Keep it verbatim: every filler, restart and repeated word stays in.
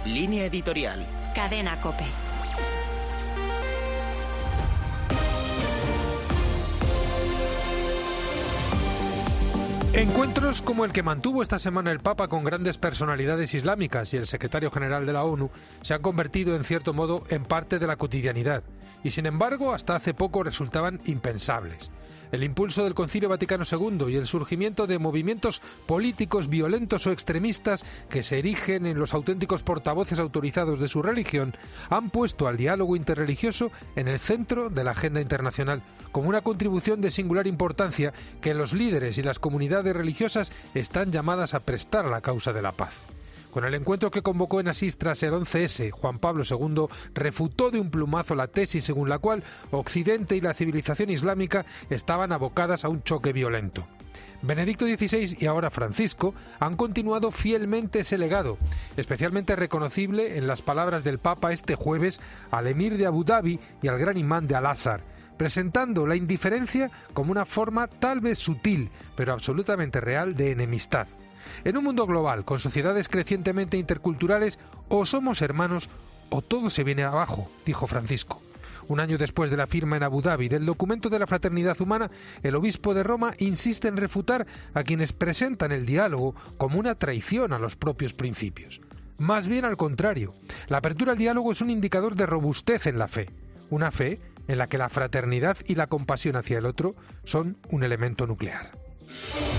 Línea editorial. Cadena COPE. Encuentros como el que mantuvo esta semana el Papa con grandes personalidades islámicas y el secretario general de la ONU se han convertido en cierto modo en parte de la cotidianidad y sin embargo hasta hace poco resultaban impensables. El impulso del Concilio Vaticano segundo y el surgimiento de movimientos políticos violentos o extremistas que se erigen en los auténticos portavoces autorizados de su religión han puesto al diálogo interreligioso en el centro de la agenda internacional, como una contribución de singular importancia que los líderes y las comunidades religiosas están llamadas a prestar a la causa de la paz. Con el encuentro que convocó en Asís tras el once ese, Juan Pablo segundo refutó de un plumazo la tesis según la cual Occidente y la civilización islámica estaban abocadas a un choque violento. Benedicto dieciséis y ahora Francisco han continuado fielmente ese legado, especialmente reconocible en las palabras del Papa este jueves al emir de Abu Dhabi y al gran imán de Al-Azhar, presentando la indiferencia como una forma tal vez sutil, pero absolutamente real de enemistad. En un mundo global, con sociedades crecientemente interculturales, o somos hermanos o todo se viene abajo, dijo Francisco. Un año después de la firma en Abu Dhabi del documento de la fraternidad humana, el obispo de Roma insiste en refutar a quienes presentan el diálogo como una traición a los propios principios. Más bien al contrario, la apertura al diálogo es un indicador de robustez en la fe, una fe en la que la fraternidad y la compasión hacia el otro son un elemento nuclear.